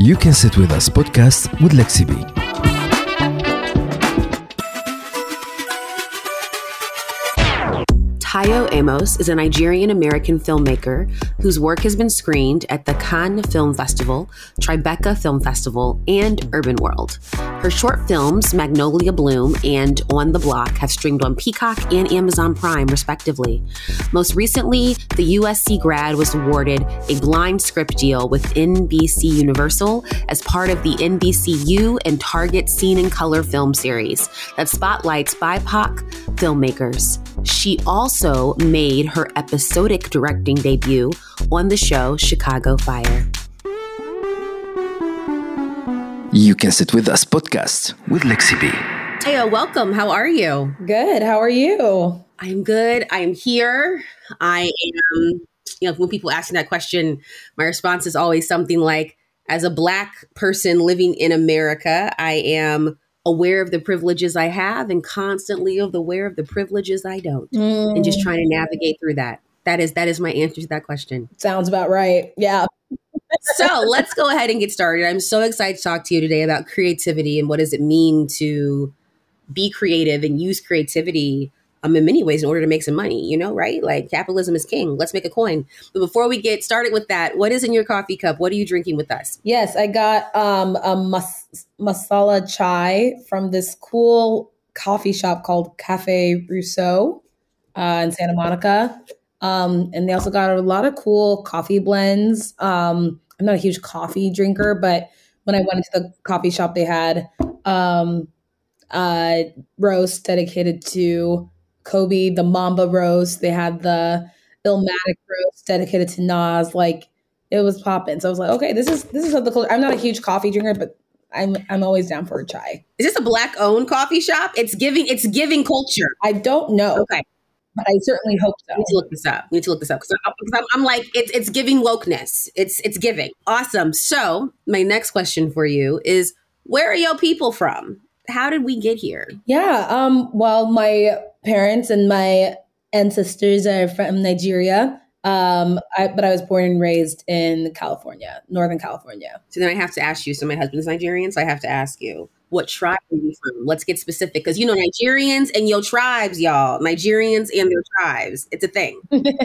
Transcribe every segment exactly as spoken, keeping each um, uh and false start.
You Can Sit With Us podcast with Lexi B. Tayo Amos is a Nigerian-American filmmaker whose work has been screened at the Cannes Film Festival, Tribeca Film Festival, and Urban World. Her short films, Magnolia Bloom and On the Block, have streamed on Peacock and Amazon Prime, respectively. Most recently, the U S C grad was awarded a blind script deal with N B C Universal as part of the N B C U and Target Scene in Color film series that spotlights B I P O C filmmakers. She also made her episodic directing debut on the show Chicago Fire. You Can Sit With Us podcast with Lexi B. Tayo, welcome. How are you? Good. How are you? I'm good. I am here. I am, you know, when people ask me that question, my response is always something like, as a Black person living in America, I am aware of the privileges I have and constantly aware of the privileges I don't, mm. and just trying to navigate through that. That is that is my answer to that question. Sounds about right. Yeah. So let's go ahead and get started. I'm so excited to talk to you today about creativity and what does it mean to be creative and use creativity um, in many ways in order to make some money, you know, right? Like capitalism is king. Let's make a coin. But before we get started with that, what is in your coffee cup? What are you drinking with us? Yes, I got um, a mas- masala chai from this cool coffee shop called Cafe Rousseau uh, in Santa Monica. Um, and they also got a lot of cool coffee blends. Um, I'm not a huge coffee drinker, but when I went into the coffee shop, they had um, a roast dedicated to Kobe, the Mamba roast. They had the Illmatic roast dedicated to Nas. Like it was popping. So I was like, okay, this is this is the culture. I'm not a huge coffee drinker, but I'm I'm always down for a chai. Is this a Black owned coffee shop? It's giving it's giving culture. I don't know. Okay. But I certainly hope so. We need to look this up. We need to look this up because I'm, I'm like, it's it's giving wokeness. It's it's giving. Awesome. So my next question for you is, where are your people from? How did we get here? Yeah. Um. Well, my parents and my ancestors are from Nigeria. Um. I, but I was born and raised in California, Northern California. So then I have to ask you. So my husband's Nigerian. So I have to ask you, what tribe are you from? Let's get specific because, you know, Nigerians and your tribes, y'all. Nigerians and their tribes. It's a thing.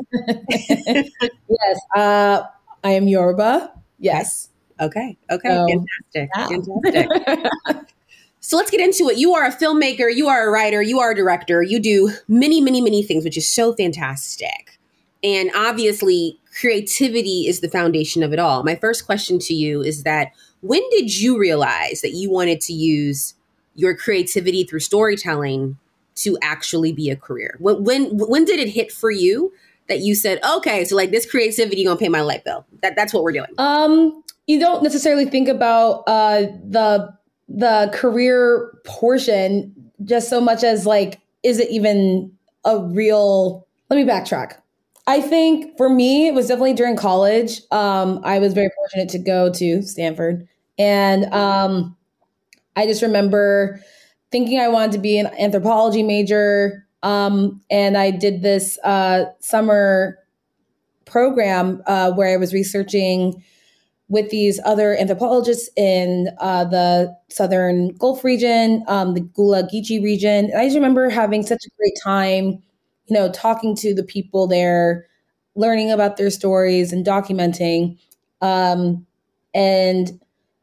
Yes. Uh, I am Yoruba. Yes. Okay. Okay. Um, Fantastic. Yeah. Fantastic. So let's get into it. You are a filmmaker. You are a writer. You are a director. You do many, many, many things, which is so fantastic. And obviously, creativity is the foundation of it all. My first question to you is that, when did you realize that you wanted to use your creativity through storytelling to actually be a career? When when, when did it hit for you that you said, okay, so like this creativity gonna pay my light bill? That that's what we're doing. Um, you don't necessarily think about uh, the the career portion just so much as like, is it even a real? Let me backtrack. I think for me, it was definitely during college. Um, I was very fortunate to go to Stanford. And um, I just remember thinking I wanted to be an anthropology major. Um, and I did this uh, summer program uh, where I was researching with these other anthropologists in uh, the Southern Gulf region, um, the Gula Geechee region. And I just remember having such a great time, you know, talking to the people there, learning about their stories and documenting. Um, and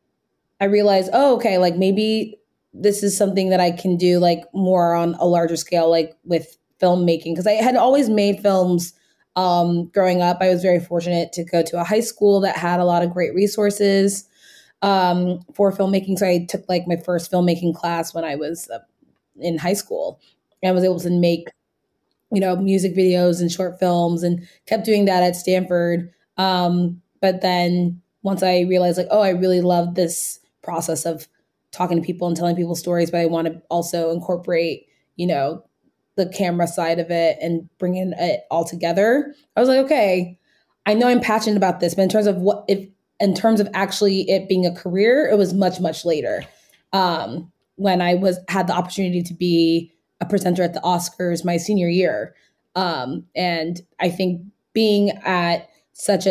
I realized, oh, okay, like maybe this is something that I can do like more on a larger scale, like with filmmaking. Because I had always made films um, growing up. I was very fortunate to go to a high school that had a lot of great resources um, for filmmaking. So I took like my first filmmaking class when I was uh, in high school. And I was able to make, you know, music videos and short films and kept doing that at Stanford. Um, but then once I realized like, oh, I really love this process of talking to people and telling people stories, but I want to also incorporate, you know, the camera side of it and bringing it all together. I was like, okay, I know I'm passionate about this, but in terms of what, if in terms of actually it being a career, it was much, much later. Um, when I was had the opportunity to be a presenter at the Oscars my senior year. Um, and I think being at such a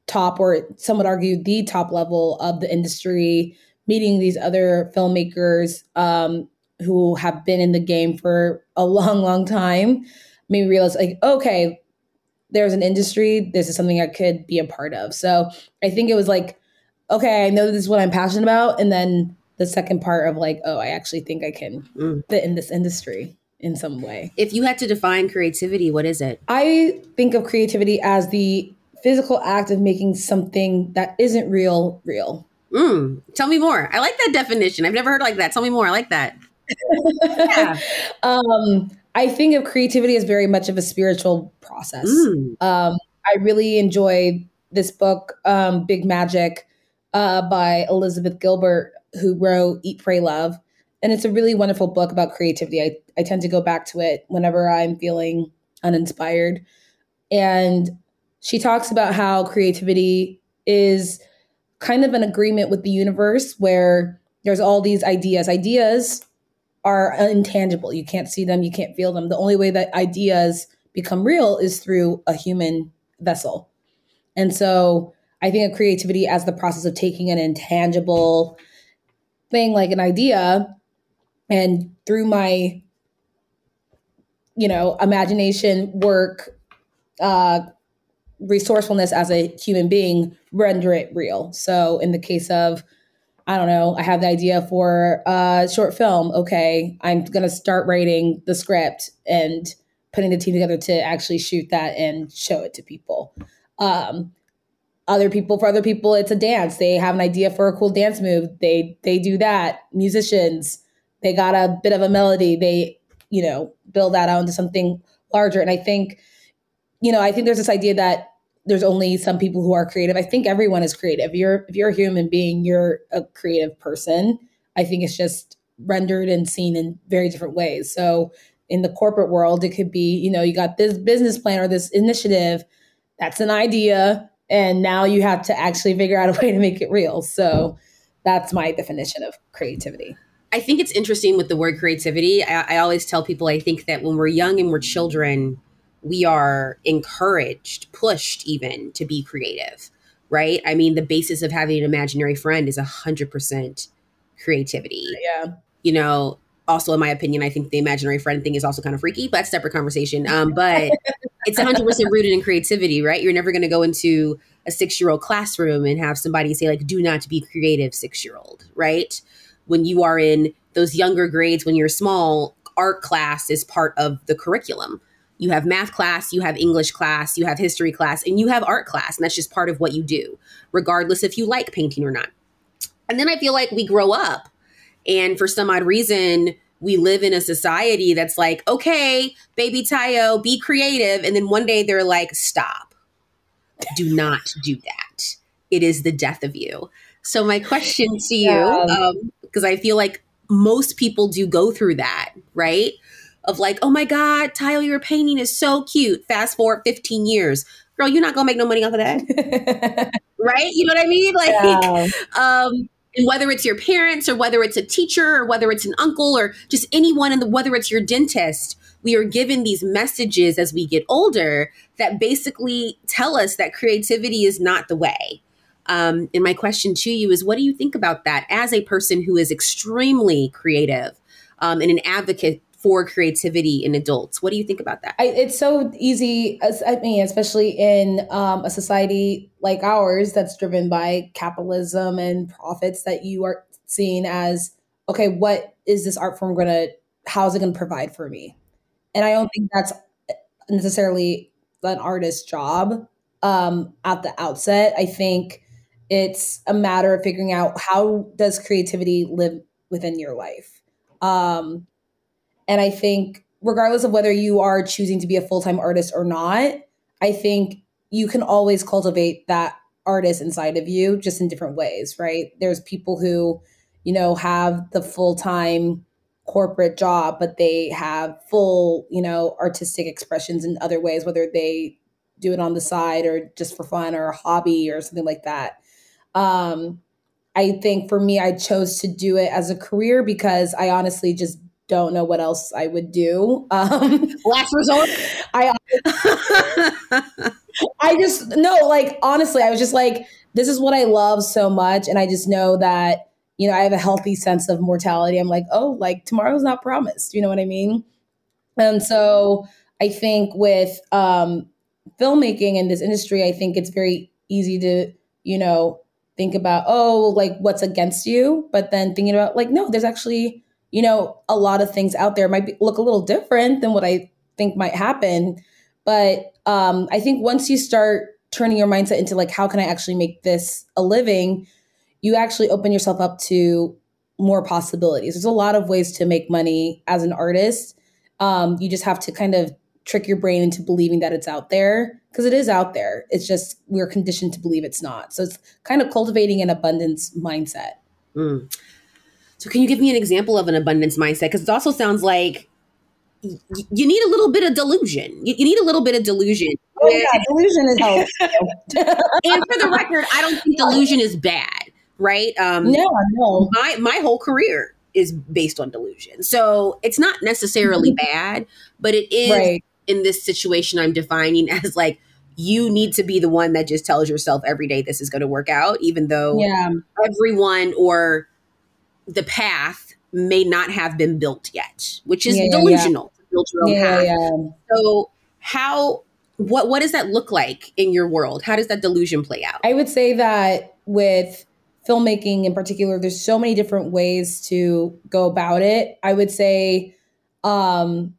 top, or some would argue the top level of the industry, meeting these other filmmakers um, who have been in the game for a long, long time, made me realize like, okay, there's an industry. This is something I could be a part of. So I think it was like, okay, I know this is what I'm passionate about. And then the second part of like, oh, I actually think I can mm. fit in this industry in some way. If you had to define creativity, what is it? I think of creativity as the physical act of making something that isn't real, real. Mm. Tell me more. I like that definition. I've never heard like that. Tell me more. I like that. Yeah. um, I think of creativity as very much of a spiritual process. Mm. Um, I really enjoyed this book, um, Big Magic, uh, by Elizabeth Gilbert, who wrote Eat, Pray, Love. And it's a really wonderful book about creativity. I, I tend to go back to it whenever I'm feeling uninspired. And she talks about how creativity is kind of an agreement with the universe, where there's all these ideas. Ideas are intangible. You can't see them. You can't feel them. The only way that ideas become real is through a human vessel. And so I think of creativity as the process of taking an intangible thing like an idea, and through my, you know, imagination, work, uh, resourcefulness as a human being, render it real. So in the case of, I don't know, I have the idea for a short film. Okay, I'm going to start writing the script and putting the team together to actually shoot that and show it to people. Um, other people, for other people, it's a dance. They have an idea for a cool dance move. They they do that. Musicians, they got a bit of a melody. They, you know, build that out into something larger. And I think, you know, I think there's this idea that there's only some people who are creative. I think everyone is creative. If you're if you're a human being, you're a creative person. I think it's just rendered and seen in very different ways. So in the corporate world, it could be, you know, you got this business plan or this initiative, that's an idea, and now you have to actually figure out a way to make it real. So that's my definition of creativity. I think it's interesting with the word creativity. I, I always tell people, I think that when we're young and we're children, we are encouraged, pushed even to be creative, right? I mean, the basis of having an imaginary friend is one hundred percent creativity. Yeah. You know, also, in my opinion, I think the imaginary friend thing is also kind of freaky, but that's a separate conversation. Um, but it's one hundred percent rooted in creativity, right? You're never going to go into a six-year-old classroom and have somebody say, like, do not be creative, six-year-old, right? When you are in those younger grades, when you're small, art class is part of the curriculum. You have math class, you have English class, you have history class, and you have art class. And that's just part of what you do, regardless if you like painting or not. And then I feel like we grow up, and for some odd reason, we live in a society that's like, okay, baby Tayo, be creative. And then one day they're like, stop. Do not do that. It is the death of you. So my question to you, yeah. um, because I feel like most people do go through that, right? Of like, oh my God, Tayo, your painting is so cute. Fast forward fifteen years. Girl, you're not going to make no money off of that. Right? You know what I mean? Like, yeah. um, and whether it's your parents or whether it's a teacher or whether it's an uncle or just anyone, in the, whether it's your dentist, we are given these messages as we get older that basically tell us that creativity is not the way. Um, and my question to you is, what do you think about that as a person who is extremely creative um, and an advocate for creativity in adults? What do you think about that? I, it's so easy, as, I mean, especially in um, a society like ours that's driven by capitalism and profits, that you are seen as, okay, what is this art form going to, how is it going to provide for me? And I don't think that's necessarily an artist's job um, at the outset. I think it's a matter of figuring out, how does creativity live within your life? Um, and I think regardless of whether you are choosing to be a full-time artist or not, I think you can always cultivate that artist inside of you, just in different ways, right? There's people who, you know, have the full-time corporate job, but they have full, you know, artistic expressions in other ways, whether they do it on the side or just for fun or a hobby or something like that. Um, I think for me, I chose to do it as a career because I honestly just don't know what else I would do. Um, Last resort. I, I I just, no, like, honestly, I was just like, this is what I love so much. And I just know that, you know, I have a healthy sense of mortality. I'm like, oh, like tomorrow's not promised. You know what I mean? And so I think with um, filmmaking in this industry, I think it's very easy to, you know, think about, oh, like what's against you? But then thinking about like, no, there's actually, you know, a lot of things out there might be, look a little different than what I think might happen. But um, I think once you start turning your mindset into like, how can I actually make this a living? You actually open yourself up to more possibilities. There's a lot of ways to make money as an artist. Um, you just have to kind of trick your brain into believing that it's out there, because it is out there. It's just we're conditioned to believe it's not. So it's kind of cultivating an abundance mindset. Mm. So can you give me an example of an abundance mindset? Because it also sounds like y- you need a little bit of delusion. You, you need a little bit of delusion. Oh, yeah, delusion is helpful. And for the record, I don't think delusion is bad, right? Um, no, no. My, my whole career is based on delusion. So it's not necessarily bad, but it is Right. in this situation I'm defining as like, you need to be the one that just tells yourself every day this is going to work out, even though Yeah. everyone or the path may not have been built yet, which is Yeah, yeah, delusional to build your own Yeah, path. yeah. So how, what, what does that look like in your world? How does that delusion play out? I would say that with filmmaking in particular, there's so many different ways to go about it. I would say um,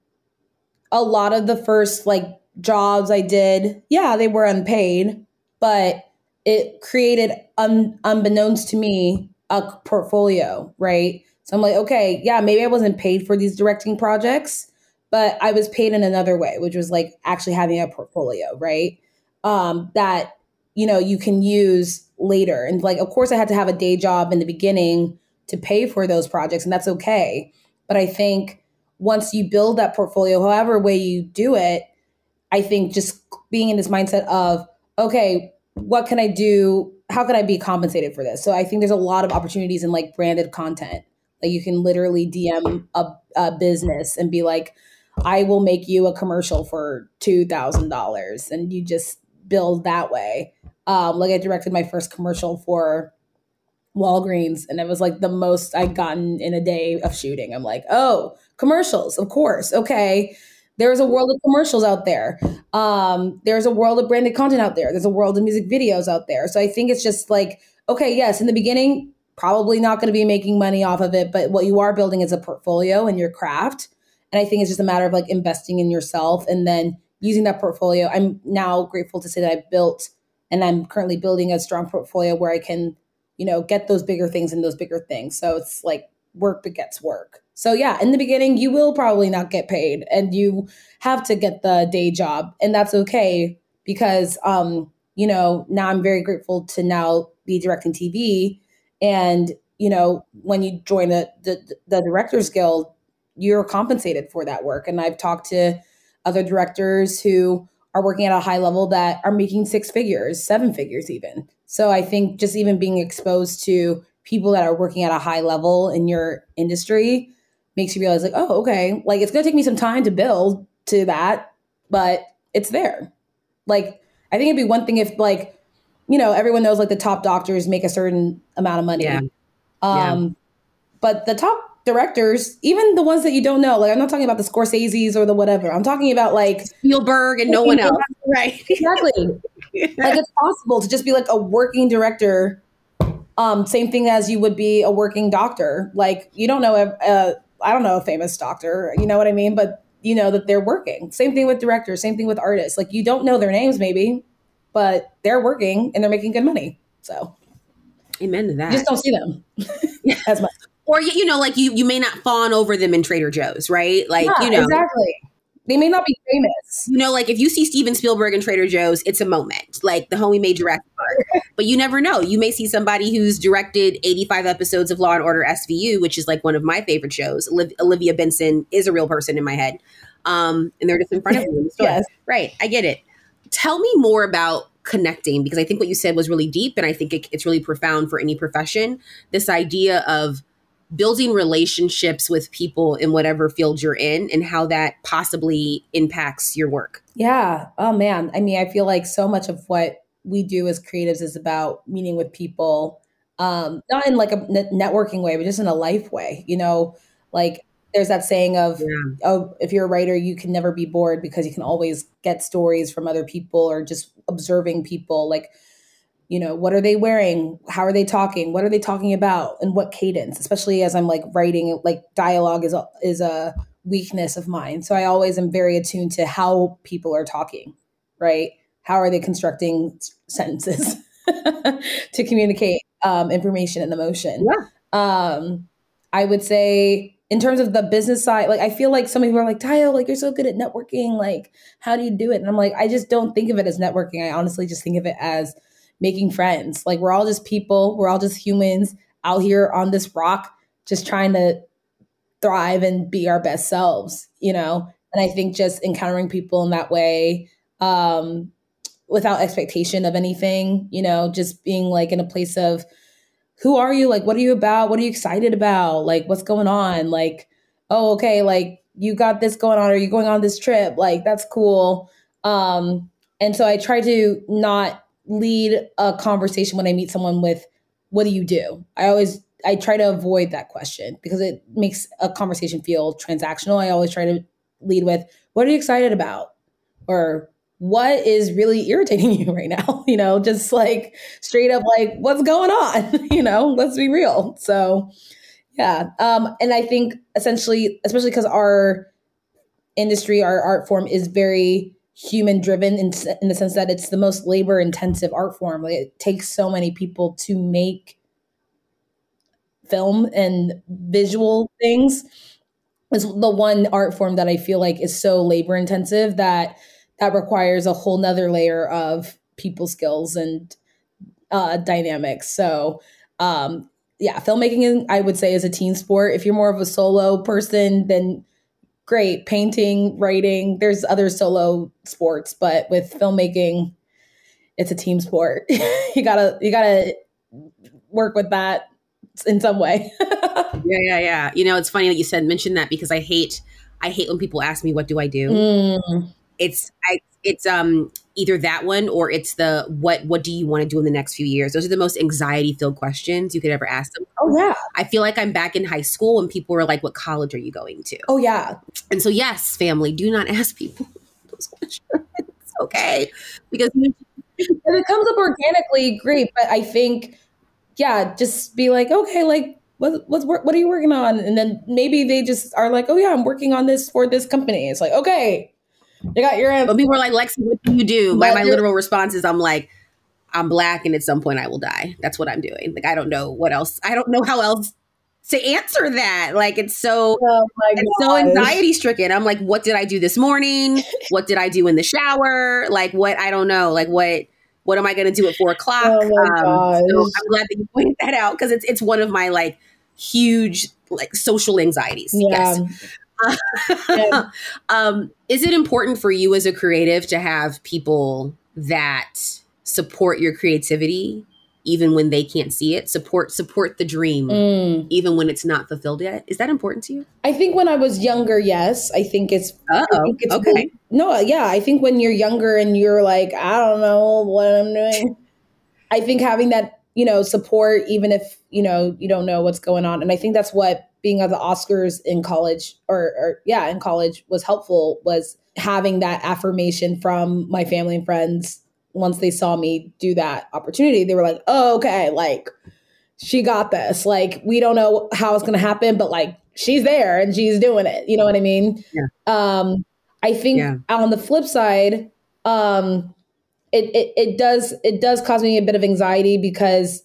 a lot of the first like jobs I did, yeah, they were unpaid, but it created un- unbeknownst to me a portfolio, right? So I'm like, okay, yeah, maybe I wasn't paid for these directing projects, but I was paid in another way, which was like actually having a portfolio, right? Um, that, you know, you can use later. And like, of course I had to have a day job in the beginning to pay for those projects, and that's okay. But I think once you build that portfolio, however way you do it, I think just being in this mindset of, okay, what can I do? How can I be compensated for this? So I think there's a lot of opportunities in like branded content. Like you can literally D M a, a business and be like, I will make you a commercial for two thousand dollars, and you just build that way. Um, like I directed my first commercial for Walgreens, and it was like the most I'd gotten in a day of shooting. I'm like, oh, commercials, of course. Okay. There's a world of commercials out there. Um, there's a world of branded content out there. There's a world of music videos out there. So I think it's just like, okay, yes, in the beginning, probably not going to be making money off of it, but what you are building is a portfolio and your craft. And I think it's just a matter of like investing in yourself and then using that portfolio. I'm now grateful to say that I built and I'm currently building a strong portfolio where I can, you know, get those bigger things and those bigger things. So it's like work begets work. So yeah, in the beginning, you will probably not get paid and you have to get the day job, and that's okay because, um, you know, now I'm very grateful to now be directing T V. And, you know, when you join the, the, the Directors Guild, you're compensated for that work. And I've talked to other directors who are working at a high level that are making six figures, seven figures even. So I think just even being exposed to people that are working at a high level in your industry makes you realize like, oh, okay, like it's going to take me some time to build to that, but it's there. Like, I think it'd be one thing if like, you know, everyone knows like the top doctors make a certain amount of money. Yeah. Um, Yeah. But the top directors, even the ones that you don't know, like I'm not talking about the Scorseses or the whatever. I'm talking about like Spielberg and no one else. Right. Exactly. Like it's possible to just be like a working director. Um, same thing as you would be a working doctor. Like you don't know, uh, I don't know a famous doctor, you know what I mean? But you know that they're working. Same thing with directors, same thing with artists. Like you don't know their names maybe, but they're working and they're making good money. So amen to that. You just don't see them as much. Or, you know, like you, you may not fawn over them in Trader Joe's, right? Like, Yeah, you know, exactly. They may not be famous. You know, like if you see Steven Spielberg in Trader Joe's, it's a moment. Like the homie made Jurassic Park. But you never know. You may see somebody who's directed eighty-five episodes of Law and Order S V U, which is like one of my favorite shows. Oliv- Olivia Benson is a real person in my head. Um, and they're just in front of me in the store. Yes. Right. I get it. Tell me more about connecting, because I think what you said was really deep. And I think it, it's really profound for any profession. This idea of building relationships with people in whatever field you're in and how that possibly impacts your work. Yeah. Oh man. I mean, I feel like so much of what we do as creatives is about meeting with people, um, not in like a n- networking way, but just in a life way, you know, like there's that saying of, yeah. oh, if you're a writer, you can never be bored because you can always get stories from other people or just observing people. Like, you know, what are they wearing? How are they talking? What are they talking about? And what cadence, especially as I'm like writing, like dialogue is a, is a weakness of mine. So I always am very attuned to how people are talking, right? How are they constructing sentences to communicate um, information and emotion? Yeah. Um, I would say in terms of the business side, like I feel like some people are like, Tayo, like you're so good at networking. Like, how do you do it? And I'm like, I just don't think of it as networking. I honestly just think of it as making friends. Like we're all just people. We're all just humans out here on this rock, just trying to thrive and be our best selves, you know? And I think just encountering people in that way, um, without expectation of anything, you know, just being like in a place of who are you? Like, what are you about? What are you excited about? Like, what's going on? Like, oh, okay. Like you got this going on. Are you going on this trip? Like, that's cool. Um, and so I try to not lead a conversation when I meet someone with, what do you do? I always, I try to avoid that question because it makes a conversation feel transactional. I always try to lead with, what are you excited about? Or what is really irritating you right now? You know, just like straight up, like what's going on? You know, let's be real. So yeah. Um, and I think essentially, especially because our industry, our art form is very human driven in, in the sense that it's the most labor intensive art form. Like it takes so many people to make film and visual things. It's the one art form that I feel like is so labor intensive that that requires a whole nother layer of people skills and uh, dynamics. So um, yeah, filmmaking, I would say, is a team sport. If you're more of a solo person, then great. Painting, writing, there's other solo sports, but with filmmaking, it's a team sport. you gotta, you gotta work with that in some way. yeah, yeah, yeah. You know, it's funny that you said, mention that because I hate, I hate when people ask me, what do I do? Mm. It's, I, it's um either that one or it's the, what, what do you want to do in the next few years? Those are the most anxiety filled questions you could ever ask them. Oh yeah. I feel like I'm back in high school when people were like, what college are you going to? Oh yeah. And so, yes, family, do not ask people those questions. It's okay. Because if it comes up organically, great. But I think, yeah, just be like, okay, like, what, what's what are you working on? And then maybe they just are like, oh yeah, I'm working on this for this company. It's like, okay, you got your answer. But people are like, Lexi, what do you do? My, my literal response is, I'm like, I'm Black and at some point I will die. That's what I'm doing. Like, I don't know what else. I don't know how else to answer that. Like, it's so, oh it's so anxiety stricken. I'm like, what did I do this morning? What did I do in the shower? Like, what, I don't know. Like, what, what am I going to do at four o'clock? Oh my um, so I'm glad that you pointed that out because it's, it's one of my like huge, like social anxieties. Yeah. Yes. yeah. um, is it important for you as a creative to have people that support your creativity, even when they can't see it? Support, support the dream, mm. even when it's not fulfilled yet. Is that important to you? I think when I was younger, yes. I think it's. Oh, I think it's okay. Really, no, yeah. I think when you're younger and you're like, I don't know what I'm doing. I think having that, you know, support, even if you know you don't know what's going on, and I think that's what being at the Oscars in college, or, or yeah, in college was helpful. Was having that affirmation from my family and friends. Once they saw me do that opportunity, they were like, oh, okay, like she got this. Like, we don't know how it's going to happen, but like she's there and she's doing it. You know what I mean? Yeah. Um, I think yeah. on the flip side, um, it, it, it does, it does cause me a bit of anxiety because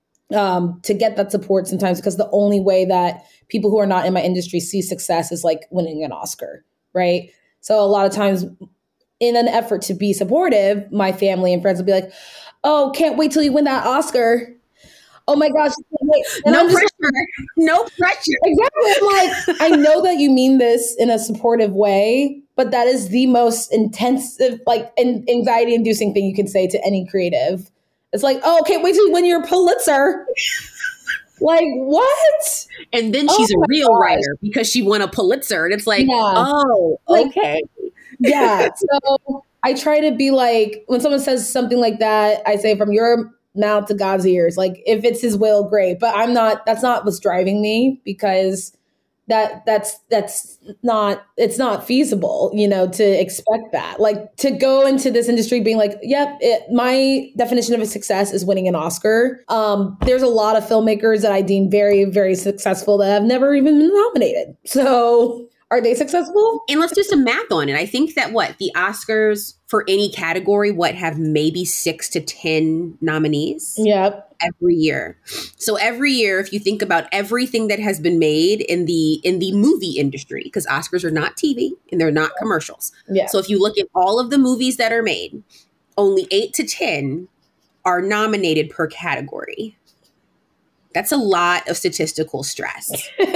um, to get that support sometimes, because the only way that people who are not in my industry see success is like winning an Oscar. Right. So a lot of times, in an effort to be supportive, my family and friends will be like, oh, can't wait till you win that Oscar. Oh my gosh. And no pressure. Like, no pressure. Exactly. I'm like, I know that you mean this in a supportive way, but that is the most intensive, like anxiety inducing thing you can say to any creative. It's like, oh, can't wait till you win your Pulitzer. Like, what? And then she's Oh a real gosh. writer because she won a Pulitzer. And it's like, Yeah. oh, like, okay. Yeah. So I try to be like, when someone says something like that, I say from your mouth to God's ears. Like, if it's his will, great. But I'm not, that's not what's driving me, because that that's that's not, it's not feasible, you know, to expect that. Like, to go into this industry being like, yep, it, my definition of a success is winning an Oscar. Um, there's a lot of filmmakers that I deem very, very successful that have never even been nominated. So are they successful? And let's do some math on it. I think that what the Oscars for any category, what have maybe six to ten nominees Yep. every year. So every year, if you think about everything that has been made in the in the movie industry, because Oscars are not T V and they're not commercials. Yeah. So if you look at all of the movies that are made, only eight to ten are nominated per category. That's a lot of statistical stress.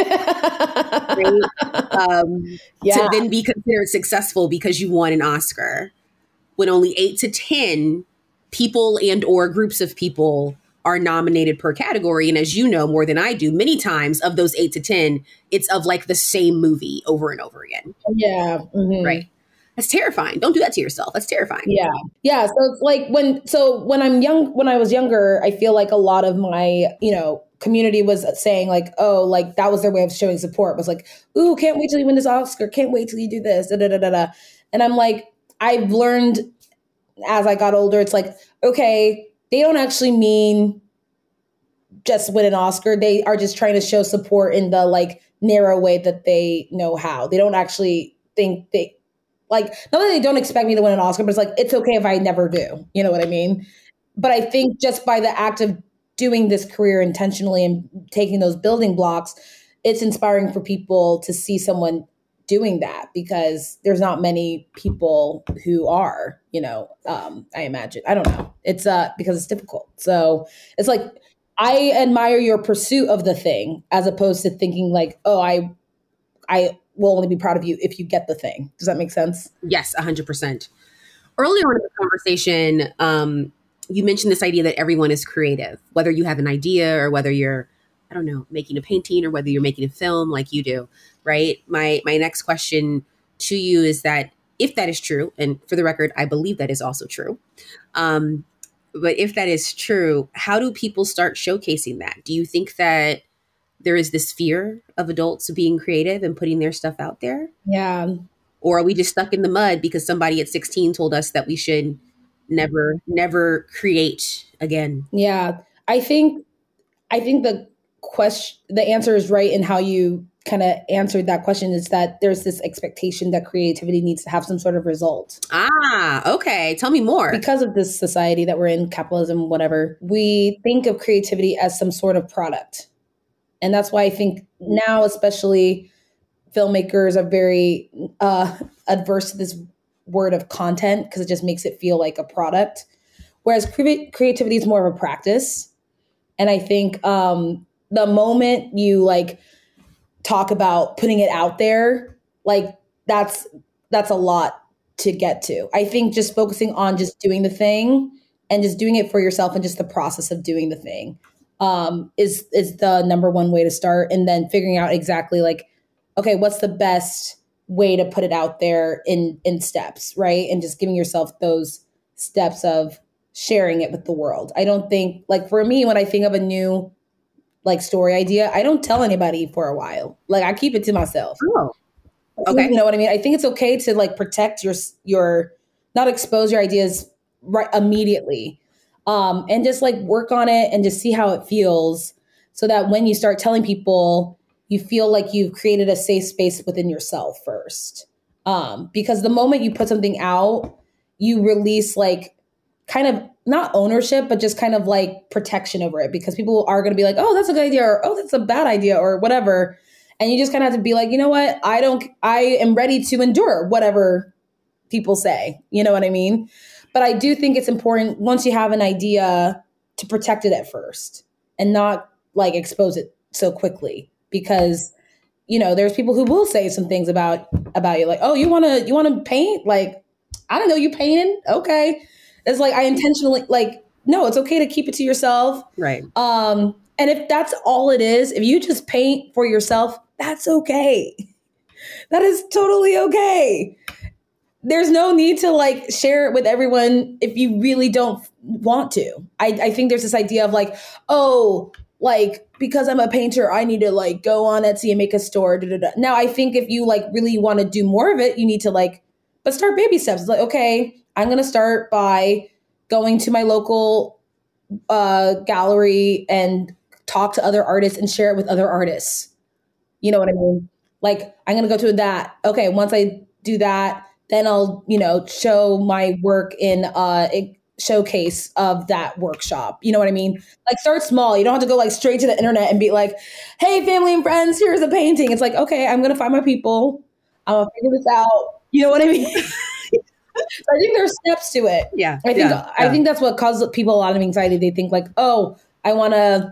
Right? Um, Yeah. to then be considered successful because you won an Oscar, when only eight to ten people and or groups of people are nominated per category. And as you know more than I do, many times of those eight to ten, it's of like the same movie over and over again. Yeah. Mhm. Right. That's terrifying. Don't do that to yourself. That's terrifying. Yeah. Yeah. So it's like when, so when I'm young, when I was younger, I feel like a lot of my, you know, community was saying like, oh, like that was their way of showing support, was like, ooh, can't wait till you win this Oscar. Can't wait till you do this. Da, da, da, da, da. And I'm like, I've learned as I got older, it's like, okay, they don't actually mean just win an Oscar. They are just trying to show support in the like narrow way that they know how. They don't actually think they, like, not that they don't expect me to win an Oscar, but it's like, it's okay if I never do. You know what I mean? But I think just by the act of doing this career intentionally and taking those building blocks, it's inspiring for people to see someone doing that, because there's not many people who are, you know, um, I imagine. I don't know. It's uh because it's difficult. So it's like, I admire your pursuit of the thing as opposed to thinking like, oh, I, I will only be proud of you if you get the thing. Does that make sense? Yes, one hundred percent. Earlier on in the conversation, um, you mentioned this idea that everyone is creative, whether you have an idea or whether you're, I don't know, making a painting or whether you're making a film like you do, right? My my next question to you is that if that is true, and for the record, I believe that is also true, um, but if that is true, how do people start showcasing that? Do you think that there is this fear of adults being creative and putting their stuff out there? Yeah. Or are we just stuck in the mud because somebody at sixteen told us that we should never, never create again? Yeah. I think, I think the question, the answer is right in how you kind of answered that question, is that there's this expectation that creativity needs to have some sort of result. Ah, okay. Tell me more. Because of this society that we're in, capitalism, whatever, we think of creativity as some sort of product. And that's why I think now, especially filmmakers are very uh, adverse to this word of content, because it just makes it feel like a product. Whereas cre- creativity is more of a practice. And I think um, the moment you like talk about putting it out there, like that's that's a lot to get to. I think just focusing on just doing the thing and just doing it for yourself and just the process of doing the thing um, is is the number one way to start. And then figuring out exactly like, okay, what's the best way to put it out there in in steps, right? And just giving yourself those steps of sharing it with the world. I don't think, like for me, when I think of a new like story idea, I don't tell anybody for a while. Like I keep it to myself. Oh, okay. You know what I mean? I think it's okay to like protect your, your, not expose your ideas right immediately. Um, and just like work on it and just see how it feels, so that when you start telling people, you feel like you've created a safe space within yourself first. Um, because the moment you put something out, you release like kind of not ownership, but just kind of like protection over it, because people are going to be like, oh, that's a good idea, or oh, that's a bad idea, or whatever. And you just kind of have to be like, you know what? I don't, I am ready to endure whatever people say. You know what I mean? But I do think it's important, once you have an idea, to protect it at first and not like expose it so quickly, because, you know, there's people who will say some things about, about you, like, oh, you want to, you want to paint? Like, I don't know, you painting? Okay. It's like, I intentionally like, no, it's okay to keep it to yourself. Right. Um, And if that's all it is, if you just paint for yourself, that's okay. That is totally okay. There's no need to like share it with everyone if you really don't want to. I, I think there's this idea of like, oh, like because I'm a painter, I need to like go on Etsy and make a store. Da, da, da. Now, I think if you like really want to do more of it, you need to like, but start baby steps. It's like, okay, I'm going to start by going to my local uh, gallery and talk to other artists and share it with other artists. You know what I mean? Like, I'm going to go to that. Okay, once I do that, then I'll, you know, show my work in uh, a showcase of that workshop. You know what I mean? Like, start small. You don't have to go like straight to the internet and be like, hey, family and friends, here's a painting. It's like, okay, I'm going to find my people. I'm going to figure this out. You know what I mean? So I think there's steps to it. Yeah. I think yeah, I yeah. think that's what causes people a lot of anxiety. They think like, oh, I want to,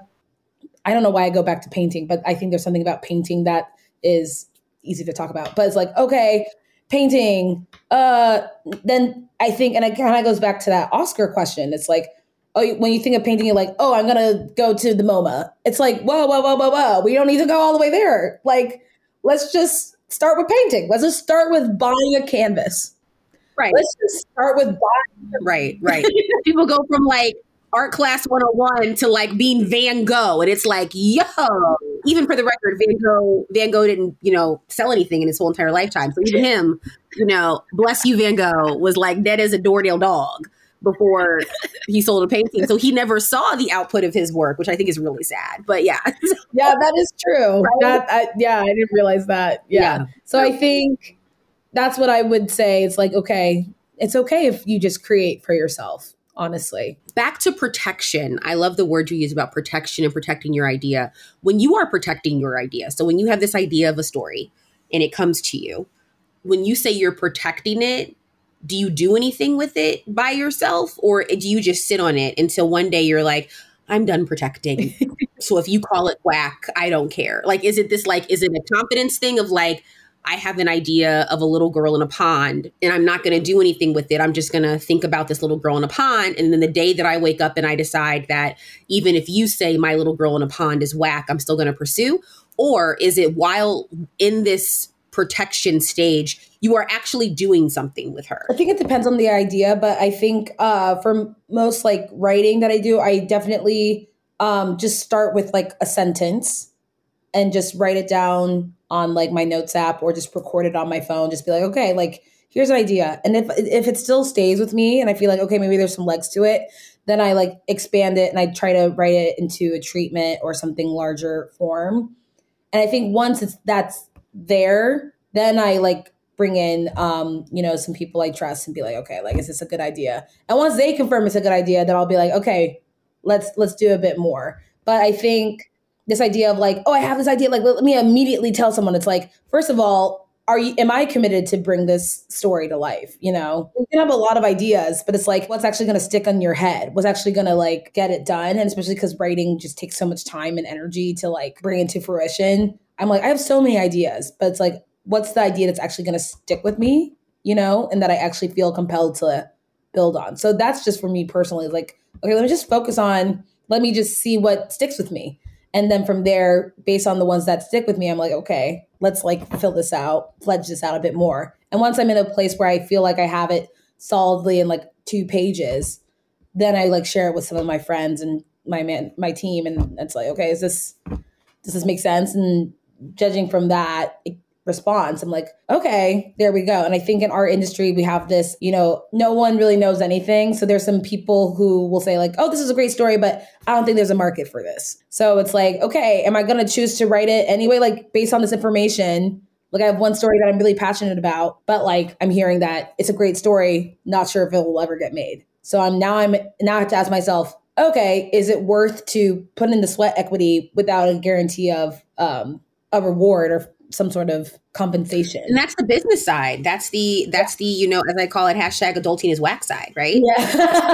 I don't know why I go back to painting, but I think there's something about painting that is easy to talk about. But it's like, okay, painting. Uh, then I think, and it kind of goes back to that Oscar question. It's like, oh, when you think of painting, you're like, oh, I'm going to go to the MoMA. It's like, whoa, whoa, whoa, whoa, whoa. We don't need to go all the way there. Like, let's just start with painting. Let's just start with buying a canvas. Right. Let's just start with buying. Right, right. People go from like art class one oh one to like being Van Gogh. And it's like, yo, even for the record, Van Gogh, Van Gogh didn't, you know, sell anything in his whole entire lifetime. So even him, you know, bless you, Van Gogh, was like dead as a doornail dog before he sold a painting. So he never saw the output of his work, which I think is really sad. But yeah. Yeah, that is true. Right? That, I, yeah, I didn't realize that. Yeah. Yeah. So I think that's what I would say. It's like, okay, it's okay if you just create for yourself, honestly. Back to protection. I love the word you use about protection and protecting your idea. When you are protecting your idea, so when you have this idea of a story and it comes to you, when you say you're protecting it, do you do anything with it by yourself, or do you just sit on it until one day you're like, I'm done protecting. So if you call it whack, I don't care. Like, is it this like, is it a confidence thing of like, I have an idea of a little girl in a pond and I'm not going to do anything with it. I'm just going to think about this little girl in a pond. And then the day that I wake up and I decide that even if you say my little girl in a pond is whack, I'm still going to pursue? Or is it while in this protection stage, you are actually doing something with her? I think it depends on the idea, but I think uh, for most like writing that I do, I definitely um, just start with like a sentence and just write it down on like my notes app or just record it on my phone. Just be like, okay, like here's an idea. And if if it still stays with me and I feel like, okay, maybe there's some legs to it, then I like expand it and I try to write it into a treatment or something larger form. And I think once it's that's there, then I like bring in, um, you know, some people I trust and be like, okay, like, is this a good idea? And once they confirm it's a good idea, then I'll be like, okay, let's let's do a bit more. But I think this idea of like, oh, I have this idea, like, let me immediately tell someone. It's like, first of all, are you, am I committed to bring this story to life? You know, you can have a lot of ideas, but it's like, what's actually going to stick on your head? What's actually going to like get it done? And especially because writing just takes so much time and energy to like bring it to fruition. I'm like, I have so many ideas, but it's like, what's the idea that's actually going to stick with me, you know, and that I actually feel compelled to build on. So that's just for me personally, like, okay, let me just focus on, let me just see what sticks with me. And then from there, based on the ones that stick with me, I'm like, okay, let's like fill this out, fledge this out a bit more. And once I'm in a place where I feel like I have it solidly in like two pages, then I like share it with some of my friends and my man, my team. And it's like, okay, is this, does this make sense? And judging from that response, I'm like, okay, there we go. And I think in our industry, we have this, you know, no one really knows anything. So there's some people who will say like, oh, this is a great story, but I don't think there's a market for this. So it's like, okay, am I going to choose to write it anyway? Like based on this information, like I have one story that I'm really passionate about, but like I'm hearing that it's a great story, not sure if it will ever get made. So I'm now I'm now I have to ask myself, okay, is it worth to put in the sweat equity without a guarantee of um, a reward or some sort of compensation? And that's the business side. That's the, that's the, you know, as I call it, hashtag adulting is whack side, right? Yeah.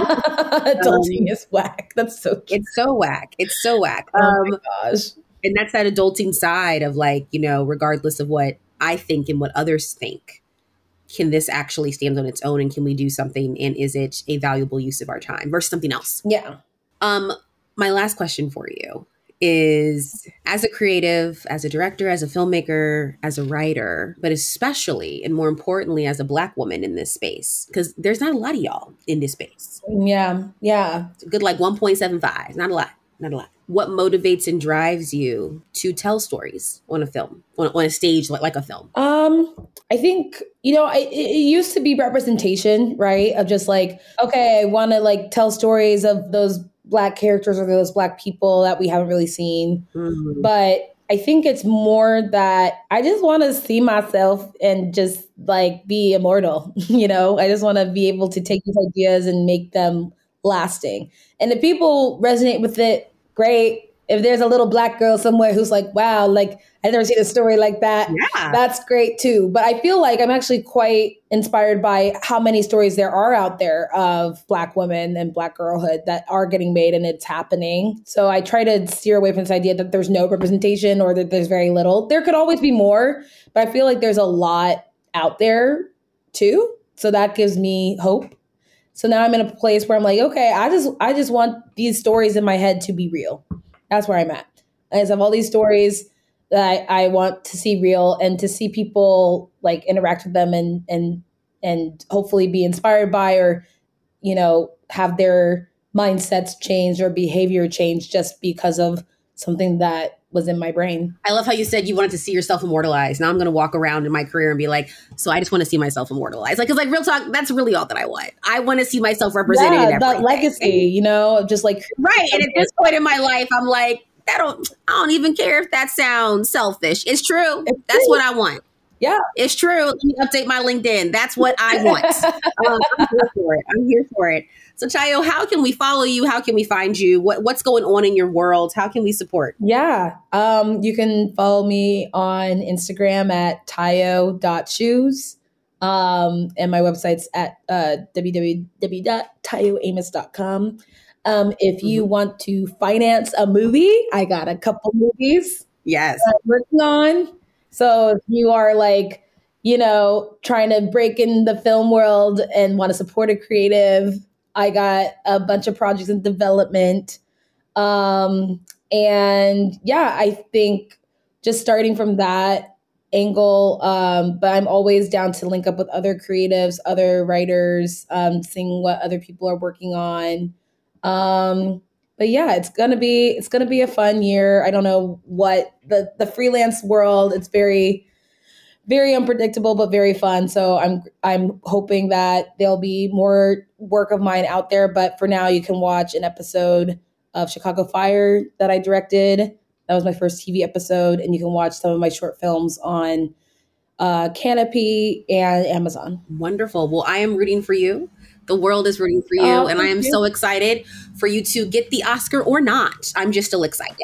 Adulting um, is whack. That's so cute. It's so whack. It's so whack. Oh um, my gosh. And that's that adulting side of like, you know, regardless of what I think and what others think, can this actually stand on its own and can we do something? And is it a valuable use of our time versus something else? Yeah. Um, my last question for you is as a creative, as a director, as a filmmaker, as a writer, but especially and more importantly, as a Black woman in this space, because there's not a lot of y'all in this space. Yeah. Yeah. It's a good like one point seven five. Not a lot. Not a lot. What motivates and drives you to tell stories on a film, on, on a stage like, like a film? Um, I think, you know, I, it used to be representation, right? Of just like, okay, I want to like tell stories of those Black characters or those Black people that we haven't really seen. Mm-hmm. But I think it's more that I just want to see myself and just like be immortal. You know, I just want to be able to take these ideas and make them lasting. And if people resonate with it, great. If there's a little Black girl somewhere who's like, wow, like I've never seen a story like that, yeah. That's great too. But I feel like I'm actually quite inspired by how many stories there are out there of Black women and Black girlhood that are getting made and it's happening. So I try to steer away from this idea that there's no representation or that there's very little. There could always be more, but I feel like there's a lot out there too. So that gives me hope. So now I'm in a place where I'm like, okay, I just I just want these stories in my head to be real. That's where I'm at. I just have all these stories that I, I want to see real and to see people like interact with them and and and hopefully be inspired by or, you know, have their mindsets change or behavior change just because of something that was in my brain. I love how you said you wanted to see yourself immortalized. Now I'm going to walk around in my career and be like, so I just want to see myself immortalized. Like, cause like real talk, that's really all that I want. I want to see myself represented yeah, in everything. That legacy, you know, just like. Right. And at this point in my life, I'm like, that don't, I don't even care if that sounds selfish. It's true. It's that's true. What I want. Yeah. It's true. Let me update my LinkedIn. That's what I want. um, I'm here for it. I'm here for it. So Tayo, how can we follow you? How can we find you? What, what's going on in your world? How can we support? Yeah. Um, you can follow me on Instagram at tayo dot shoes. Um, and my website's at uh, w w w dot tayo amos dot com. Um, if you mm-hmm. want to finance a movie, I got a couple movies. Yes. That I'm working on. So if you are like, you know, trying to break in the film world and want to support a creative, I got a bunch of projects in development. Um, and yeah, I think just starting from that angle, um, but I'm always down to link up with other creatives, other writers, um, seeing what other people are working on. Um, but yeah, it's going to be, it's going to be a fun year. I don't know what the, the freelance world, it's very, very unpredictable, but very fun. So I'm, I'm hoping that there'll be more work of mine out there. But for now, you can watch an episode of Chicago Fire that I directed. That was my first T V episode. And you can watch some of my short films on uh, Canopy and Amazon. Wonderful. Well, I am rooting for you. The world is rooting for you. Oh, and I am you. so excited for you to get the Oscar or not. I'm just still excited.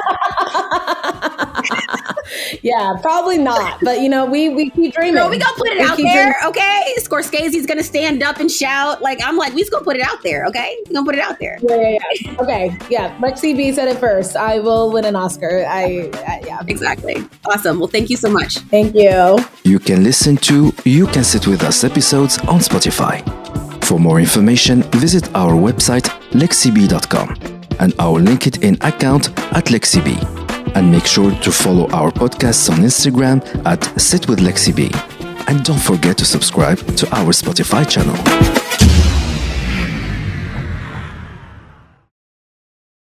Yeah, probably not. But, you know, we, we keep dreaming. No, we going to put it we out there, dreaming. Okay? Scorsese's going to stand up and shout. Like, I'm like, we just going to put it out there, okay? We're going to put it out there. Yeah, yeah, yeah. Okay, yeah. Lexi B said it first. I will win an Oscar. I, I yeah. Exactly. Awesome. Well, thank you so much. Thank you. You can listen to You Can Sit With Us episodes on Spotify. For more information, visit our website lexi b dot com and our LinkedIn account at LexiB. And make sure to follow our podcasts on Instagram at Sit with LexiB. And don't forget to subscribe to our Spotify channel.